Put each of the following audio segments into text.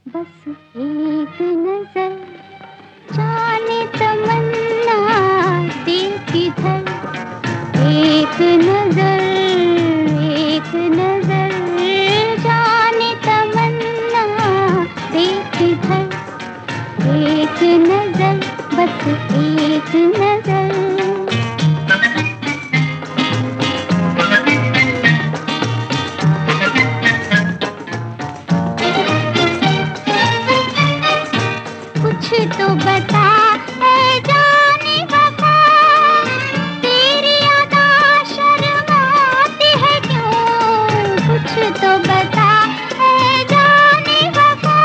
बस एक नजर जाने तमन्ना देख इधर, एक नजर जाने तमन्ना देख इधर, एक नजर बस एक नजर। कुछ तो बता ऐ जाने वफा, तेरी अदा शर्माती है क्यों? कुछ तो बता ऐ जाने वफा,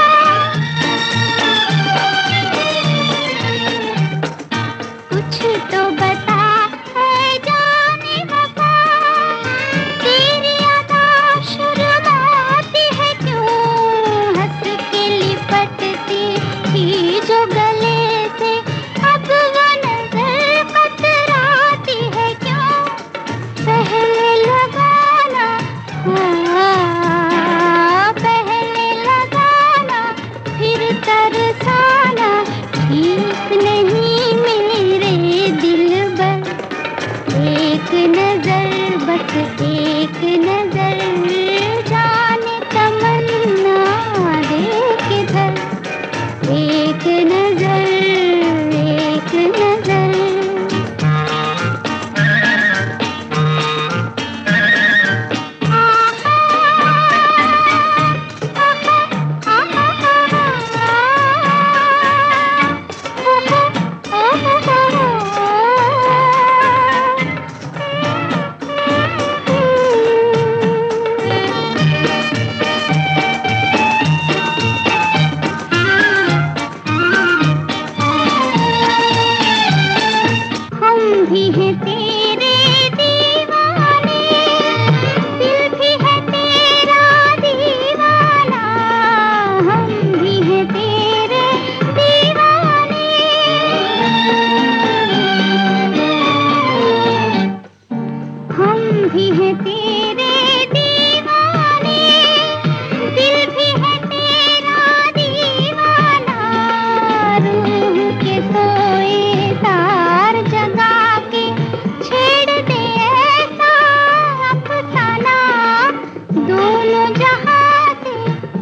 कुछ तो बता ऐ जाने वफा, तेरी अदा शर्माती है क्यों? हंस के लिपटती थी जो गले से, अब वो नजर कतराती है क्यों? पहले लगाना पहले लगाना फिर तरसाना ठीक नहीं मेरे दिलबर। एक नजर बस एक नजर जाने तमन्ना देख इधर, एक नजर एक नजर। भी है तेरे दीवाने, दिल भी है तेरा दीवाना, हम भी है तेरे दीवाने, हम भी है तेरे दीवाने, दिल भी है तेरा दीवाना। रूह के सोए तार जगा दोनों जहां से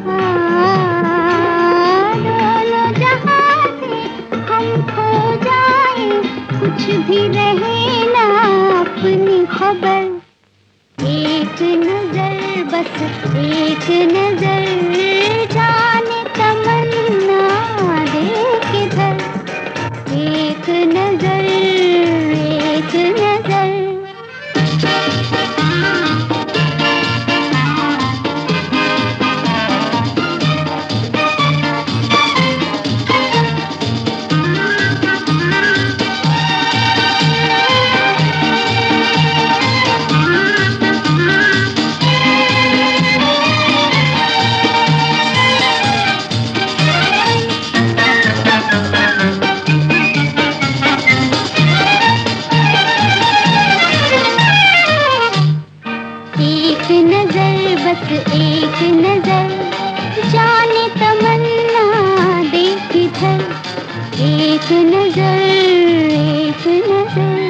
हम खो जाए, कुछ भी रहे ना अपनी खबर। एक नजर बस एक नजर जाने तमन्ना देख इधर, एक नजर एक नजर। एक नजर बस एक नजर जाने तमन्ना देख इधर, एक नजर एक नजर।